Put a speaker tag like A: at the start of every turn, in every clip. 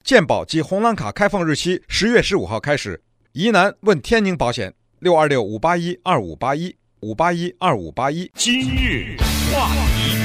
A: 健保及红蓝卡开放日期10月15号开始。疑难问天宁保险，626-581-2581，581-2581。
B: 今日话题，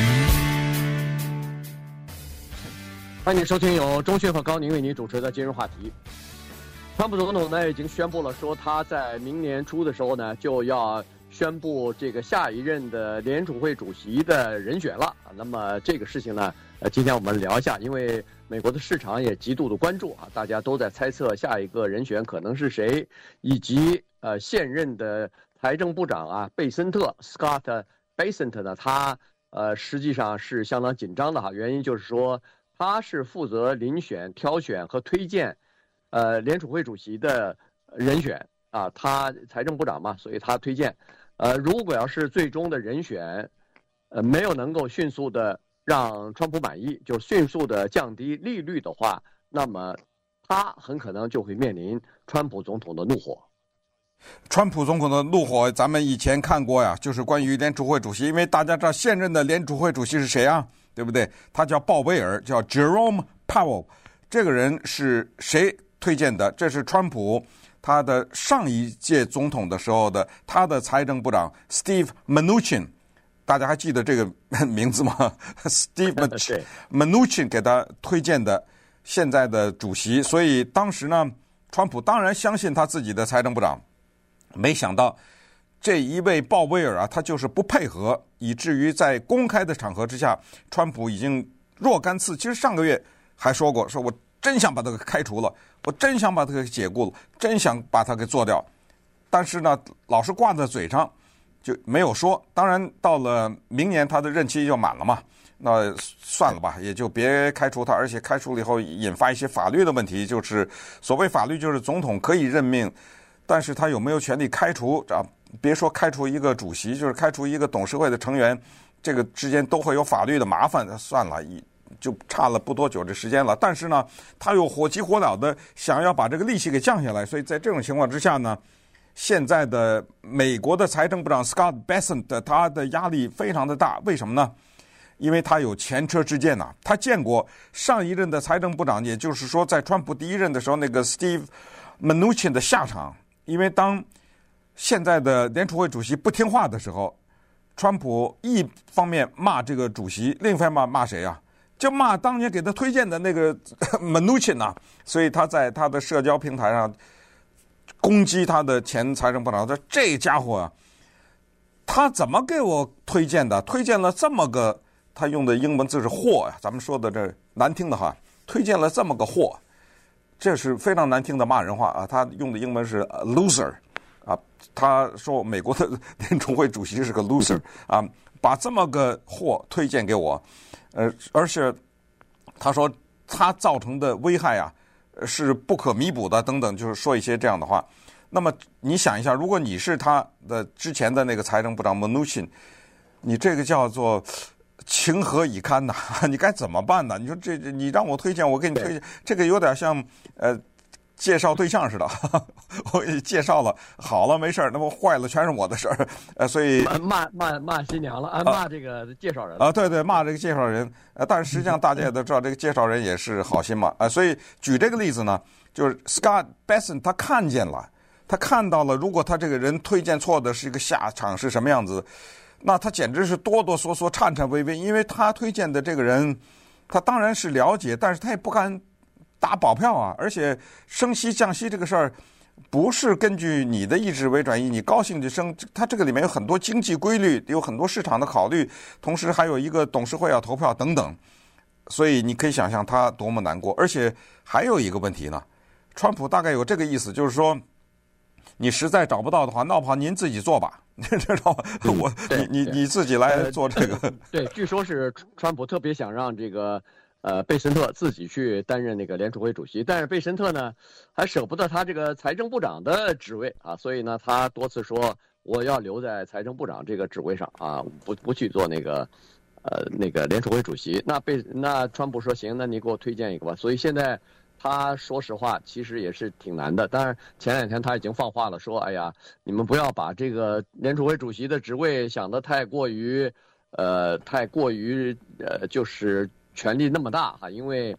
C: 欢迎收听由钟迅和高宁为您主持的今日话题。川普总统呢已经宣布了，说他在明年初的时候呢就要宣布这个下一任的联储会主席的人选了。那么这个事情呢，今天我们聊一下，因为美国的市场也极度的关注啊，大家都在猜测下一个人选可能是谁，以及现任的财政部长啊贝森特 Scott Bessent 呢，他实际上是相当紧张的哈，原因就是说他是负责遴选、挑选和推荐联储会主席的人选啊，他财政部长嘛，所以他推荐。如果要是最终的人选，没有能够迅速的让川普满意，就迅速的降低利率的话，那么他很可能就会面临川普总统的怒火。
A: 川普总统的怒火，咱们以前看过呀，就是关于联储会主席，因为大家知道现任的联储会主席是谁啊，对不对？他叫鲍威尔，叫 Jerome Powell。这个人是谁推荐的？这是川普他的上一届总统的时候的他的财政部长 Steve Mnuchin， 大家还记得这个名字吗？Steve Mnuchin 给他推荐的现在的主席，所以当时呢，川普当然相信他自己的财政部长，没想到这一位鲍威尔啊，他就是不配合，以至于在公开的场合之下，川普已经若干次，其实上个月还说过，说我真想把他给开除了，我真想把他给解雇了，真想把他给做掉，但是呢，老是挂在嘴上，就没有说。当然，到了明年他的任期就满了嘛，那算了吧，也就别开除他。而且开除了以后，引发一些法律的问题，就是所谓法律就是总统可以任命，但是他有没有权利开除啊？别说开除一个主席，就是开除一个董事会的成员，这个之间都会有法律的麻烦。算了，就差了不多久的时间了，但是呢，他又火急火燎的想要把这个利息给降下来，所以在这种情况之下呢，现在的美国的财政部长 Scott Bessent 他的压力非常的大。为什么呢？因为他有前车之鉴呐，他见过上一任的财政部长，也就是说在川普第一任的时候那个 Steve Mnuchin 的下场。因为当现在的联储会主席不听话的时候，川普一方面骂这个主席，另一方面骂谁啊？就骂当年给他推荐的那个Mnuchin 呐，所以他在他的社交平台上攻击他的前财政部长，说这家伙啊，他怎么给我推荐的？推荐了这么个，他用的英文字是货呀，咱们说的这难听的话，推荐了这么个货，这是非常难听的骂人话啊。他用的英文是 loser 啊，他说美国的联储会主席是个 loser 啊，把这么个货推荐给我。而且他说他造成的危害啊是不可弥补的，等等，就是说一些这样的话。那么你想一下，如果你是他的之前的那个财政部长 Mnuchin， 你这个叫做情何以堪呐？你该怎么办呢？你说这你让我推荐，我给你推荐，这个有点像介绍对象似的，我给你介绍了，好了，没事儿，那么坏了全是我的事儿，所以
C: 骂新娘了，骂这个介绍人
A: 啊，对，骂这个介绍人，但是实际上大家也都知道，这个介绍人也是好心嘛，所以举这个例子呢，就是 Scott Bessent 他看见了，他看到了，如果他这个人推荐错的是一个下场是什么样子，那他简直是哆哆嗦嗦、颤颤巍巍，因为他推荐的这个人，他当然是了解，但是他也不敢打保票啊，而且升息降息这个事儿不是根据你的意志为转移，你高兴就升，它这个里面有很多经济规律，有很多市场的考虑，同时还有一个董事会要投票等等，所以你可以想象他多么难过。而且还有一个问题呢，川普大概有这个意思，就是说你实在找不到的话，那好，您自己做吧，你知道吗？你自己来做这个。
C: 对，据说是川普特别想让这个贝森特自己去担任那个联储会主席，但是贝森特呢还舍不得他这个财政部长的职位啊，所以呢他多次说我要留在财政部长这个职位上啊，不去做那个联储会主席。那川普说行，那你给我推荐一个吧。所以现在他说实话其实也是挺难的，但是前两天他已经放话了，说哎呀，你们不要把这个联储会主席的职位想得太过于就是权力那么大哈，因为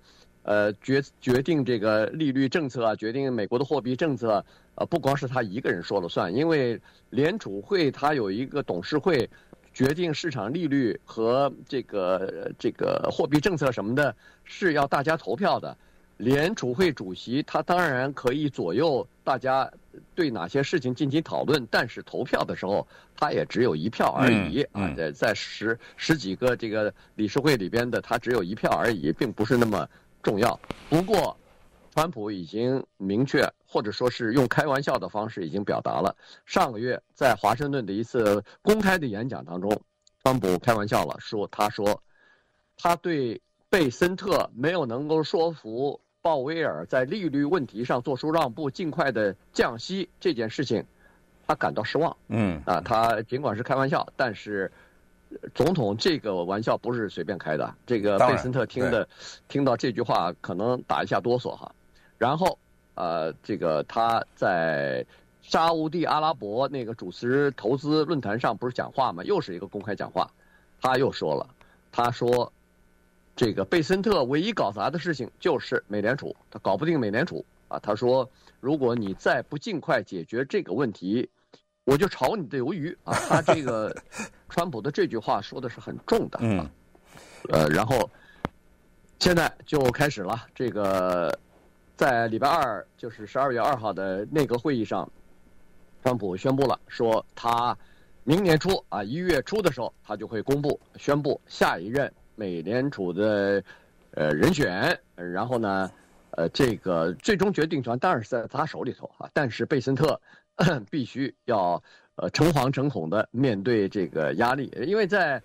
C: 决定这个利率政策啊，决定美国的货币政策，不光是他一个人说了算，因为联储会它有一个董事会，决定市场利率和这个货币政策什么的，是要大家投票的。联储会主席他当然可以左右大家对哪些事情进行讨论，但是投票的时候他也只有一票而已啊，在十几个这个理事会里边的他只有一票而已，并不是那么重要。不过川普已经明确，或者说是用开玩笑的方式已经表达了。上个月在华盛顿的一次公开的演讲当中，川普开玩笑了，他说他对贝森特没有能够说服鲍威尔在利率问题上做出让步，尽快的降息这件事情，他感到失望。他尽管是开玩笑，但是总统这个玩笑不是随便开的。这个贝森特听到这句话可能打一下哆嗦哈。然后这个他在沙烏地阿拉伯那个主持投资论坛上不是讲话吗？又是一个公开讲话，他又说了，他说这个贝森特唯一搞砸的事情就是美联储，他搞不定美联储啊。他说，如果你再不尽快解决这个问题，我就炒你的鱿鱼啊。他这个川普的这句话说的是很重的啊。然后现在就开始了，这个在礼拜二，就是12月2号的内阁会议上，川普宣布了，说他明年初啊1月初的时候，他就会宣布下一任美联储的人选。然后呢这个最终决定权当然是在他手里头啊，但是贝森特必须要诚惶诚恐的面对这个压力，因为在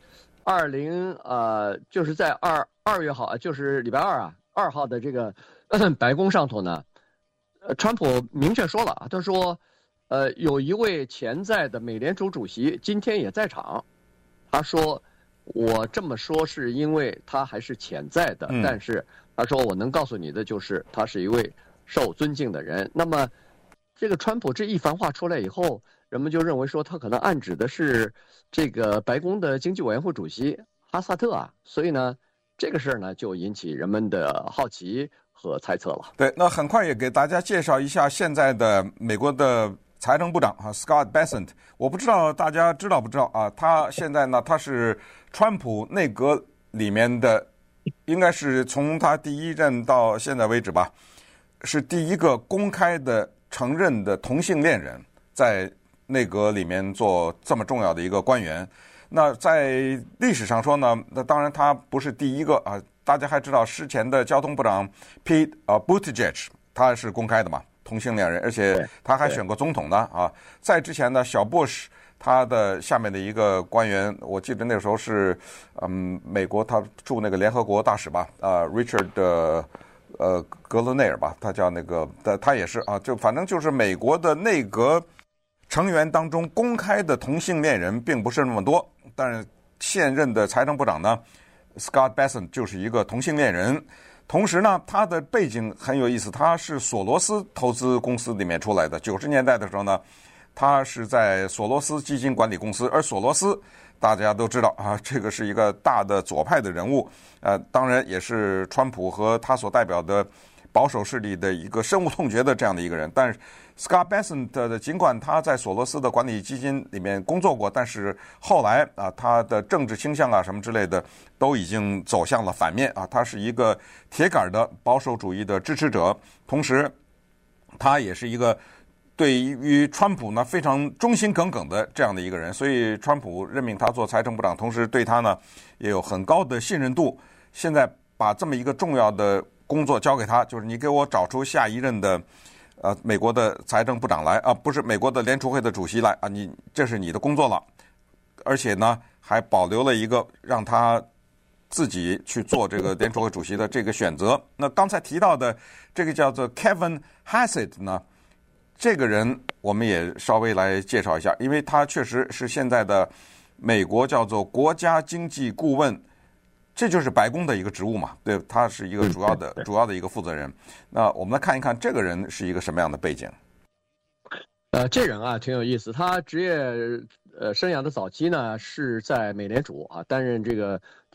C: 就是在2月号，就是礼拜二2号的这个白宫上头呢，川普明确说了，他说有一位潜在的美联储主席今天也在场。他说我这么说是因为他还是潜在的，但是他说我能告诉你的就是他是一位受尊敬的人。那么这个川普这一番话出来以后，人们就认为说他可能暗指的是这个白宫的经济委员会主席哈萨特啊，所以呢这个事儿呢就引起人们的好奇和猜测了。
A: 对，那很快也给大家介绍一下现在的美国的财政部长Scott Bessent。我不知道大家知道不知道啊？他现在呢，他是川普内阁里面的，应该是从他第一任到现在为止吧，是第一个公开的承认的同性恋人，在内阁里面做这么重要的一个官员。那在历史上说呢，那当然他不是第一个啊。大家还知道之前的交通部长 Pete Buttigieg， 他是公开的嘛，同性恋人，而且他还选过总统的啊。在之前呢，小Bush他的下面的一个官员，我记得那个时候是美国他驻那个联合国大使吧，Richard格伦内尔吧，他叫那个，他也是啊，就反正就是美国的内阁成员当中公开的同性恋人并不是那么多，但是现任的财政部长呢，Scott Bessent 就是一个同性恋人。同时呢，他的背景很有意思，他是索罗斯投资公司里面出来的。90年代的时候呢，他是在索罗斯基金管理公司，而索罗斯大家都知道啊，这个是一个大的左派的人物，当然也是川普和他所代表的保守势力的一个深恶痛绝的这样的一个人。但是 Scott Bessent 的尽管他在索罗斯的管理基金里面工作过，但是后来啊，他的政治倾向啊什么之类的都已经走向了反面啊。他是一个铁杆的保守主义的支持者，同时他也是一个对于川普呢非常忠心耿耿的这样的一个人，所以川普任命他做财政部长，同时对他呢也有很高的信任度。现在把这么一个重要的工作交给他，就是你给我找出下一任的美国的财政部长来啊，不是美国的联储会的主席来啊，这是你的工作了。而且呢，还保留了一个让他自己去做这个联储会主席的这个选择。那刚才提到的这个叫做 Kevin Hassett 呢，这个人我们也稍微来介绍一下，因为他确实是现在的美国叫做国家经济顾问。这就是白宫的一个职务嘛，对，他是一个主要的一个负责人。那我们来看一看这个人是一个什么样的背景。
C: 这人啊挺有意思，他职业生涯的早期呢是在美联储啊担任这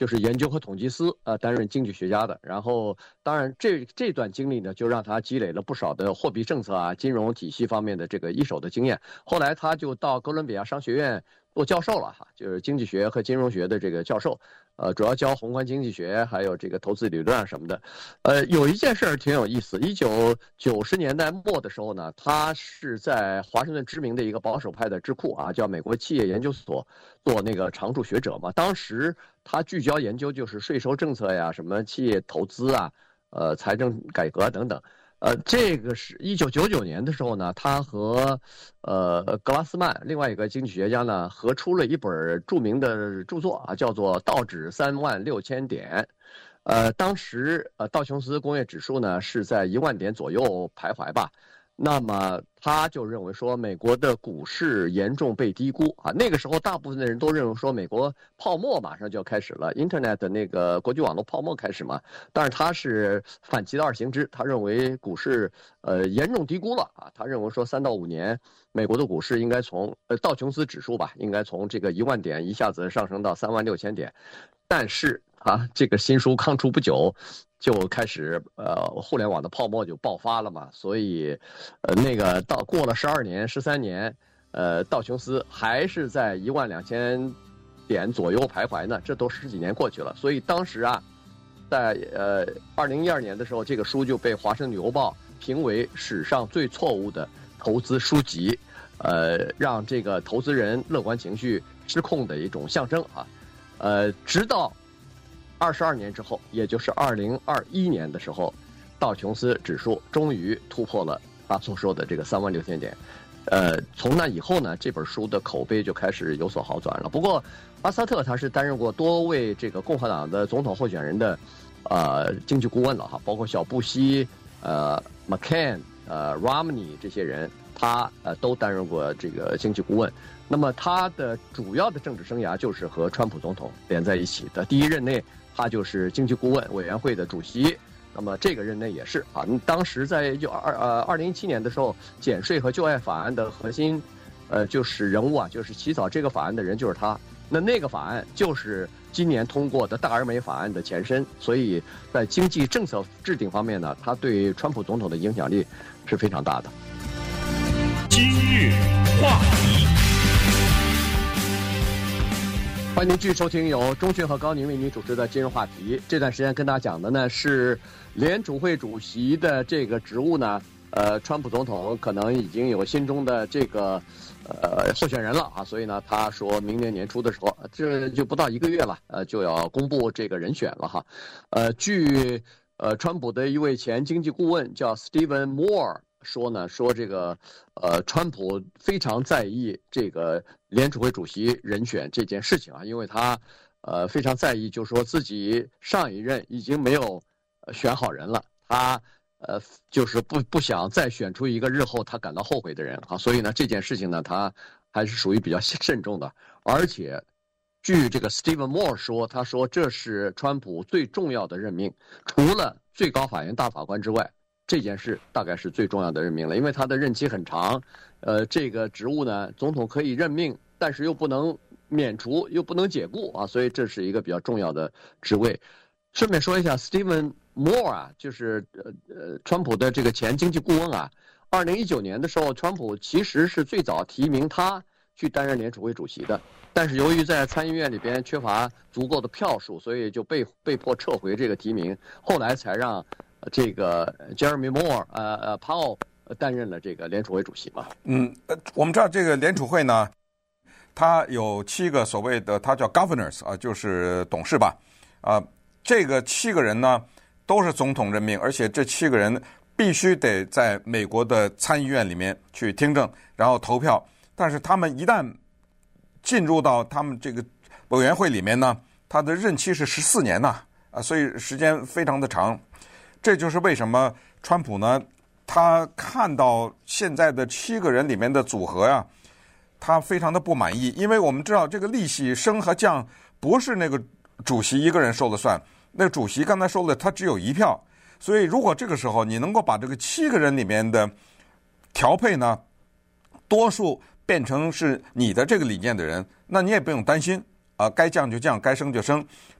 C: 就是研究和统计司担任经济学家的。然后当然这段经历呢，就让他积累了不少的货币政策啊、金融体系方面的这个一手的经验。后来他就到哥伦比亚商学院做教授了哈，就是经济学和金融学的这个教授，主要教宏观经济学，还有这个投资理论啊什么的。有一件事儿挺有意思，1990年代末的时候呢，他是在华盛顿知名的一个保守派的智库啊，叫美国企业研究所做那个常驻学者嘛。当时他聚焦研究就是税收政策呀，什么企业投资啊，财政改革等等。这个是1999年的时候呢，他和格拉斯曼另外一个经济学家呢合出了一本著名的著作啊，叫做《道指36000点》。当时道琼斯工业指数呢是在1万点左右徘徊吧。那么他就认为说，美国的股市严重被低估啊。那个时候，大部分的人都认为说，美国泡沫马上就要开始了 ，Internet 的那个国际网络泡沫开始嘛。但是他是反其道而行之，他认为股市严重低估了啊。他认为说，3到5年，美国的股市应该从道琼斯指数吧，应该从这个1万点一下子上升到36000点。但是这个新书刚出不久，就开始互联网的泡沫就爆发了嘛，所以那个过了12年、13年，道琼斯还是在12000点左右徘徊呢，这都10几年过去了。所以当时在2012年的时候，这个书就被《华盛顿邮报》评为史上最错误的投资书籍，让这个投资人乐观情绪失控的一种象征啊。直到22年之后，也就是2021年的时候，道琼斯指数终于突破了他所说的这个36000点。从那以后呢，这本书的口碑就开始有所好转了。不过，巴萨特他是担任过多位这个共和党的总统候选人的经济顾问了哈，包括小布希、McCain、Romney 这些人，他都担任过这个经济顾问。那么他的主要的政治生涯就是和川普总统连在一起的。第一任内，他就是经济顾问委员会的主席。那么这个任内也是啊，当时在2017年的时候，减税和就业法案的核心，就是人物啊，就是起草这个法案的人就是他。那个法案就是今年通过的大而美法案的前身，所以在经济政策制定方面呢，他对川普总统的影响力是非常大的。
B: 今日话题。
C: 欢迎您继续收听由钟迅和高宁为您主持的今日话题。这段时间跟大家讲的呢是联储会主席的这个职务呢，川普总统可能已经有心中的这个候选人了啊，所以呢，他说明年年初的时候，这就不到1个月了，就要公布这个人选了哈。据川普的一位前经济顾问叫 Stephen Moore 说呢，说这个川普非常在意这个联储会主席人选这件事情啊，因为他非常在意，就是说自己上一任已经没有选好人了，他就是不想再选出一个日后他感到后悔的人啊，所以呢这件事情呢他还是属于比较慎重的，而且据这个 Stephen Moore 说，他说这是川普最重要的任命，除了最高法院大法官之外，这件事大概是最重要的任命了，因为他的任期很长，这个职务呢，总统可以任命，但是又不能免除，又不能解雇啊，所以这是一个比较重要的职位。顺便说一下 ，Stephen Moore 啊，就是川普的这个前经济顾问啊，2019年的时候，川普其实是最早提名他去担任联储会主席的，但是由于在参议院里边缺乏足够的票数，所以就被迫撤回这个提名，后来才让这个 Jeremy Moore Powell 担任了这个联储会主席嘛。
A: 我们知道这个联储会呢，它有7个所谓的，它叫 governors 啊，就是董事吧。这个7个人呢都是总统任命，而且这7个人必须得在美国的参议院里面去听证，然后投票。但是他们一旦进入到他们这个委员会里面呢，他的任期是14年呐，所以时间非常的长。这就是为什么川普呢，他看到现在的7个人里面的组合呀，他非常的不满意，因为我们知道这个利息升和降不是那个主席一个人说了算，那个主席刚才说了，他只有1票，所以如果这个时候你能够把这个7个人里面的调配呢，多数变成是你的这个理念的人，那你也不用担心该降就降，该升就升。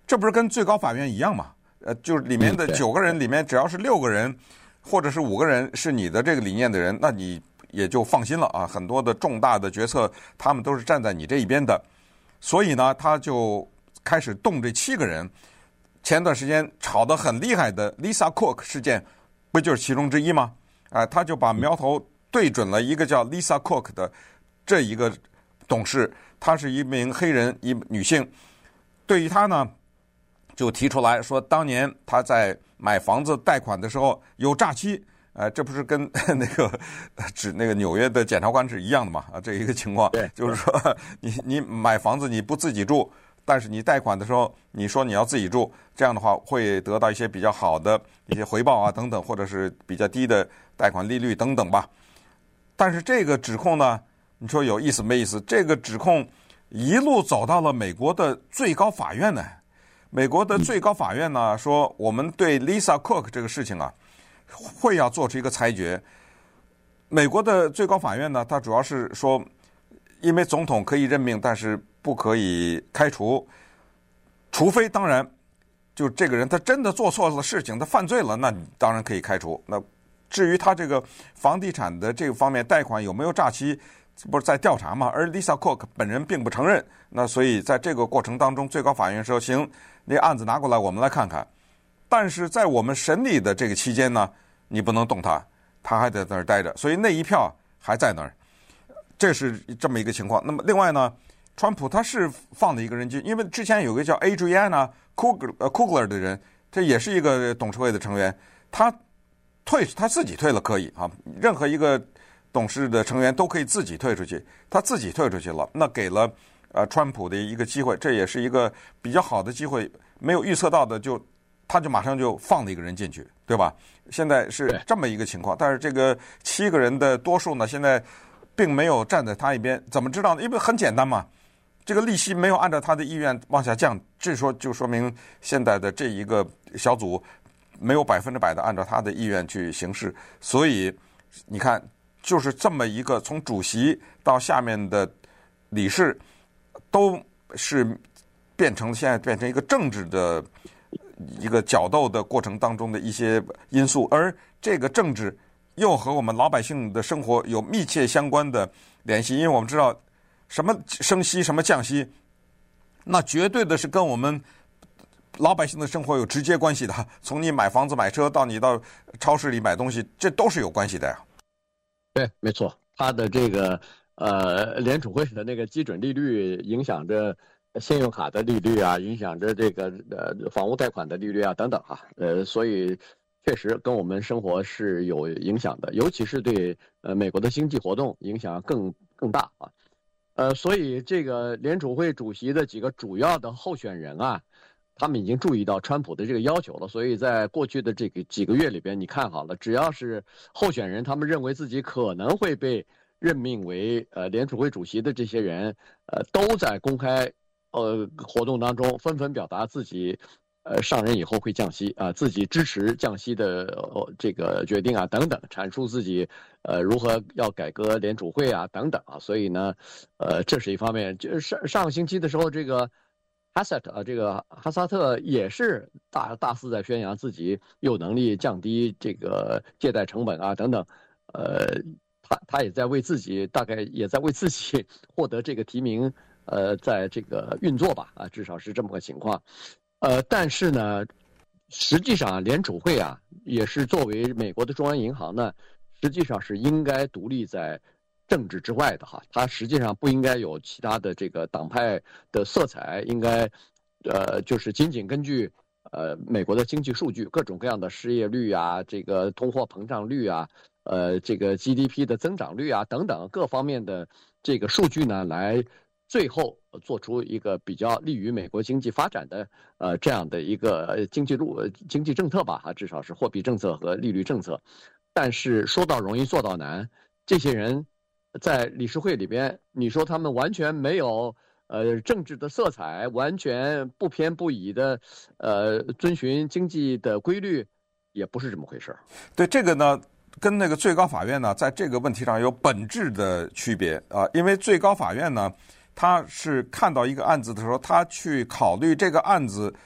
A: 这不是跟最高法院一样吗？就是里面的9个人里面，只要是6个人或者是5个人是你的这个理念的人，那你也就放心了啊。很多的重大的决策，他们都是站在你这一边的。所以呢，他就开始动这7个人。前段时间吵得很厉害的 Lisa Cook 事件，不就是其中之一吗？他就把苗头对准了一个叫 Lisa Cook 的这一个董事，她是一名黑人，一女性。对于她呢，就提出来说，当年她在买房子贷款的时候有诈欺，这不是跟那个指那个纽约的检察官是一样的嘛？这一个情况，就是说你买房子你不自己住，但是你贷款的时候你说你要自己住，这样的话会得到一些比较好的一些回报啊等等，或者是比较低的贷款利率等等吧。但是这个指控呢，你说有意思没意思？这个指控一路走到了美国的最高法院呢。美国的最高法院呢说，我们对 Lisa Cook 这个事情啊，会要做出一个裁决。美国的最高法院呢，它主要是说，因为总统可以任命，但是不可以开除，除非当然就这个人他真的做错了事情，他犯罪了，那你当然可以开除。那至于他这个房地产的这个方面贷款有没有诈欺，不是在调查嘛？而 Lisa Cook 本人并不承认。那所以在这个过程当中，最高法院说行，那案子拿过来我们来看看。但是在我们审理的这个期间呢，你不能动他，他还在那儿待着，所以那一票还在那儿。这是这么一个情况。那么另外呢，川普他是放了一个人进，因为之前有个叫 Adriana Kugler 的人，这也是一个董事会的成员，他自己退了可以啊，任何一个董事的成员都可以自己退出去，他自己退出去了，那给了川普的一个机会，这也是一个比较好的机会，没有预测到的他就马上就放了一个人进去，对吧？现在是这么一个情况，但是这个7个人的多数呢，现在并没有站在他一边，怎么知道呢？因为很简单嘛，这个利息没有按照他的意愿往下降，这就说明现在的这一个小组没有100%的按照他的意愿去行事，所以你看，就是这么一个从主席到下面的理事，都是现在变成一个政治的一个角斗的过程当中的一些因素，而这个政治又和我们老百姓的生活有密切相关的联系，因为我们知道什么升息什么降息，那绝对的是跟我们老百姓的生活有直接关系的，从你买房子买车到你到超市里买东西，这都是有关系的呀。
C: 对，没错，他的这个联储会的那个基准利率影响着信用卡的利率啊，影响着这个房屋贷款的利率啊等等啊，所以确实跟我们生活是有影响的，尤其是对美国的经济活动影响更大啊。所以这个联储会主席的几个主要的候选人啊，他们已经注意到川普的这个要求了，所以在过去的这个几个月里边，你看好了，只要是候选人，他们认为自己可能会被任命为联储会主席的这些人，都在公开活动当中纷纷表达自己上任以后会降息啊，自己支持降息的这个决定啊等等，阐述自己如何要改革联储会啊等等啊，所以呢，这是一方面。就是上个星期的时候，这个这个哈萨特也是大肆在宣扬自己有能力降低这个借贷成本啊等等，他也在为自己大概也在为自己获得这个提名在这个运作吧啊，至少是这么个情况。但是呢，实际上联储会啊也是作为美国的中央银行呢，实际上是应该独立在政治之外的哈，它实际上不应该有其他的这个党派的色彩，应该就是仅仅根据美国的经济数据，各种各样的失业率啊，这个通货膨胀率啊，这个 GDP 的增长率啊等等各方面的这个数据呢，来最后做出一个比较利于美国经济发展的这样的一个经济政策吧啊，至少是货币政策和利率政策。但是说到容易做到难，这些人在理事会里边，你说他们完全没有政治的色彩，完全不偏不倚的遵循经济的规律，也不是这么回事。
A: 对这个呢，跟那个最高法院呢，在这个问题上有本质的区别啊，因为最高法院呢，他是看到一个案子的时候，他去考虑这个案子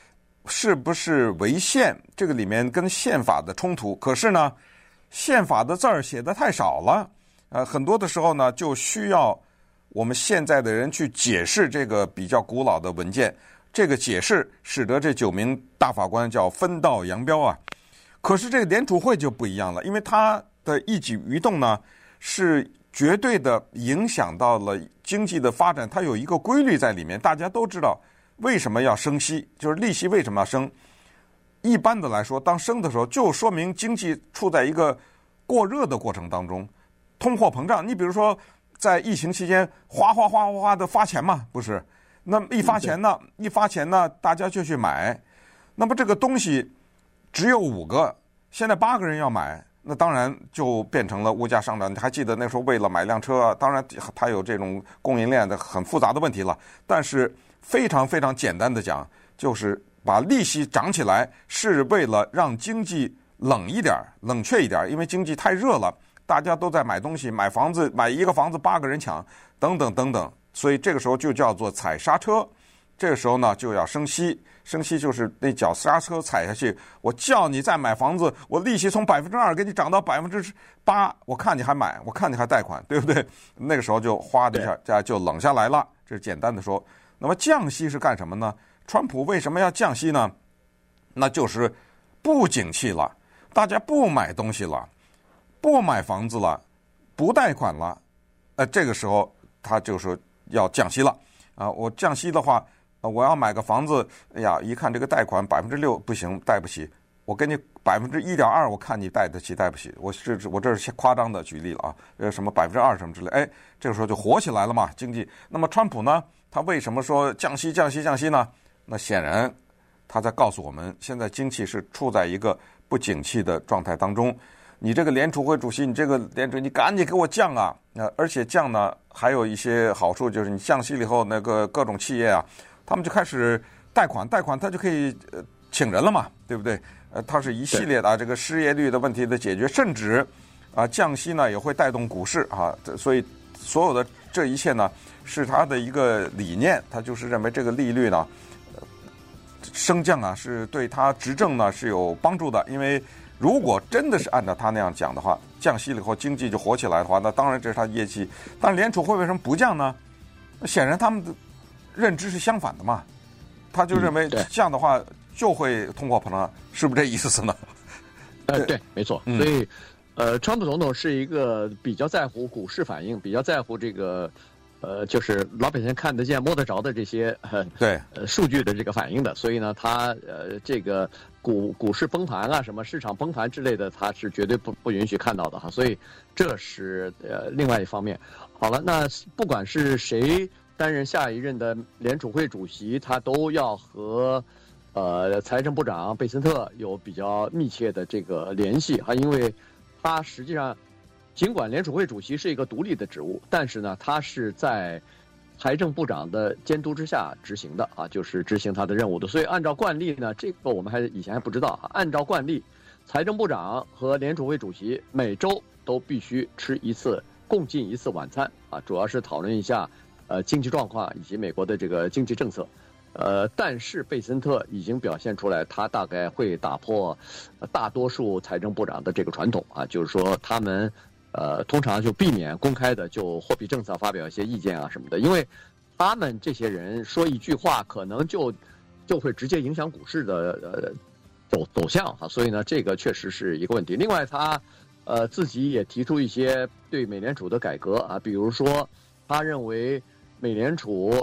A: 是不是违宪？这个里面跟宪法的冲突。可是呢，宪法的字儿写得太少了，很多的时候呢，就需要我们现在的人去解释这个比较古老的文件。这个解释使得这9名大法官叫分道扬镳啊。可是这个联储会就不一样了，因为它的一举一动呢，是绝对的影响到了经济的发展，它有一个规律在里面。大家都知道为什么要升息，就是利息为什么要升。一般的来说，当升的时候，就说明经济处在一个过热的过程当中，通货膨胀。你比如说，在疫情期间，哗的发钱嘛，不是？那么一发钱呢，大家就去买。那么这个东西只有5个，现在8个人要买，那当然就变成了物价上涨。你还记得那时候为了买辆车，当然它有这种供应链的很复杂的问题了。但是非常非常简单的讲，就是把利息涨起来是为了让经济冷却一点，因为经济太热了，大家都在买东西，买房子，买一个房子8个人抢，等等等等。所以这个时候就叫做踩刹车。这个时候呢，就要升息。升息就是那脚刹车踩下去，我叫你再买房子，我利息从2%给你涨到8%，我看你还买，我看你还贷款，对不对？那个时候就哗的一下就冷下来了。这是简单的说。那么降息是干什么呢？川普为什么要降息呢？那就是不景气了，大家不买东西了，不买房子了，不贷款了，这个时候他就说要降息了啊！我降息的话，我要买个房子，哎呀，一看这个贷款6%不行，贷不起，我给你1.2%，我看你贷得起贷不起？我这是夸张的举例了啊，什么2%什么之类，这个时候就火起来了嘛，经济。那么川普呢，他为什么说降息呢？那显然他在告诉我们，现在经济是处在一个不景气的状态当中。你这个联储会主席，你赶紧给我降啊！而且降呢，还有一些好处，就是你降息了以后，那个各种企业啊，他们就开始贷款，他就可以请人了嘛，对不对？它是一系列的这个失业率的问题的解决，甚至降息呢也会带动股市啊，所以所有的这一切呢是他的一个理念，他就是认为这个利率呢升降啊是对他执政呢是有帮助的，因为如果真的是按照他那样讲的话，降息了以后经济就火起来的话，那当然这是他业绩。但联储会为什么不降呢？显然他们的认知是相反的嘛，他就认为降的话就会通货膨胀，是不是这意思呢？
C: 对，没错。所以，川普总统是一个比较在乎股市反应，比较在乎这个就是老百姓看得见摸得着的这些数据的这个反应的，所以呢，他这个股市崩盘啊，什么市场崩盘之类的，他是绝对不允许看到的哈。所以这是另外一方面。好了，那不管是谁担任下一任的联储会主席，他都要和财政部长贝森特有比较密切的这个联系哈，因为他实际上。尽管联储会主席是一个独立的职务，但是呢，他是在财政部长的监督之下执行的啊，就是执行他的任务的。所以按照惯例呢，这个我们以前还不知道啊。按照惯例，财政部长和联储会主席每周都必须共进一次晚餐啊，主要是讨论一下经济状况以及美国的这个经济政策。但是贝森特已经表现出来，他大概会打破大多数财政部长的这个传统啊，就是说他们。通常就避免公开的就货币政策发表一些意见啊什么的，因为他们这些人说一句话，可能就会直接影响股市的走向啊，所以呢，这个确实是一个问题。另外，他自己也提出一些对美联储的改革啊，比如说他认为美联储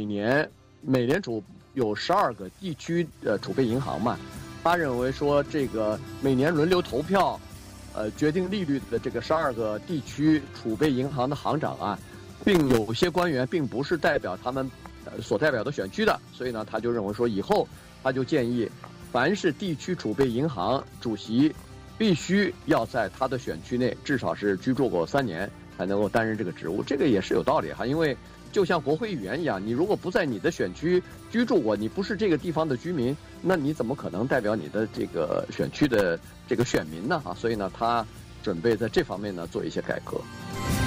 C: 有12个地区储备银行嘛，他认为说这个每年轮流投票。决定利率的这个12个地区储备银行的行长啊，并有些官员并不是代表他们所代表的选区的，所以呢，他就认为说以后他就建议，凡是地区储备银行主席，必须要在他的选区内至少是居住过3年才能够担任这个职务。这个也是有道理哈，因为就像国会议员一样，你如果不在你的选区居住过，你不是这个地方的居民，那你怎么可能代表你的这个选区的这个选民呢？所以呢，他准备在这方面呢做一些改革。